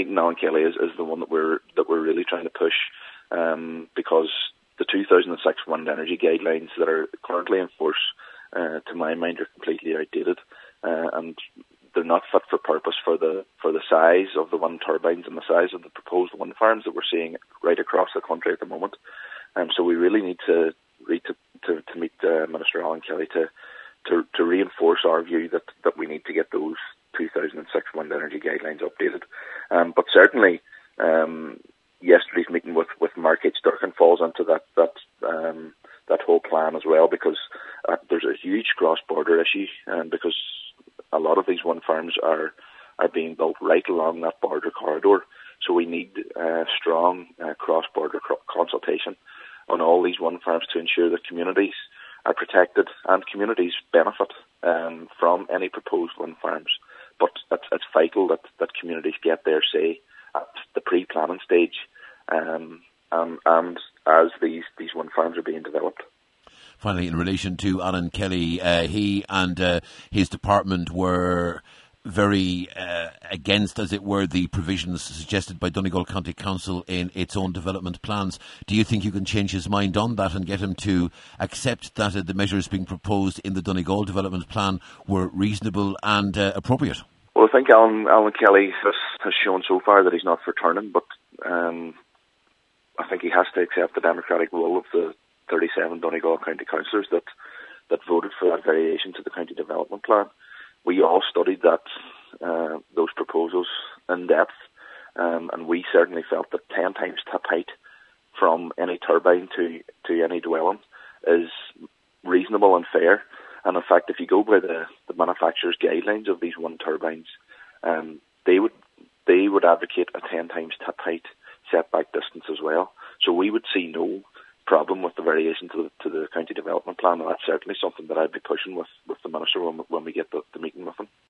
meeting Alan Kelly is the one that we're really trying to push, because the 2006 wind energy guidelines that are currently in force, to my mind, are completely outdated, and they're not fit for purpose for the size of the wind turbines and the size of the proposed wind farms that we're seeing right across the country at the moment. So we really need to meet Minister Alan Kelly to reinforce our view that we need to get those 2006 wind energy guidelines updated. But certainly, yesterday's meeting with Mark H. Durkan falls into that whole plan as well, because there's a huge cross-border issue, because a lot of these wind farms are being built right along that border corridor. So we need strong cross-border consultation on all these wind farms to ensure that communities are protected and communities benefit from any proposed wind farms. But it's vital that communities get their say at the pre-planning stage, and as these wind farms are being developed. Finally, in relation to Alan Kelly, he and his department were very against, as it were, the provisions suggested by Donegal County Council in its own development plans. Do you think you can change his mind on that and get him to accept that the measures being proposed in the Donegal development plan were reasonable and appropriate? Well, I think Alan Kelly has shown so far that he's not for turning, but I think he has to accept the democratic role of the 37 Donegal County Councillors that voted for that variation to the county development plan. We all studied those proposals in depth, and we certainly felt that 10 times tip height from any turbine to any dwelling is reasonable and fair. And in fact, if you go by the manufacturer's guidelines of these wind turbines, they would advocate a 10 times tip height setback distance as well. So we would see no problem with the variation to the county development plan, and that's certainly something that I'd be pushing with the Minister when we get the meeting with him.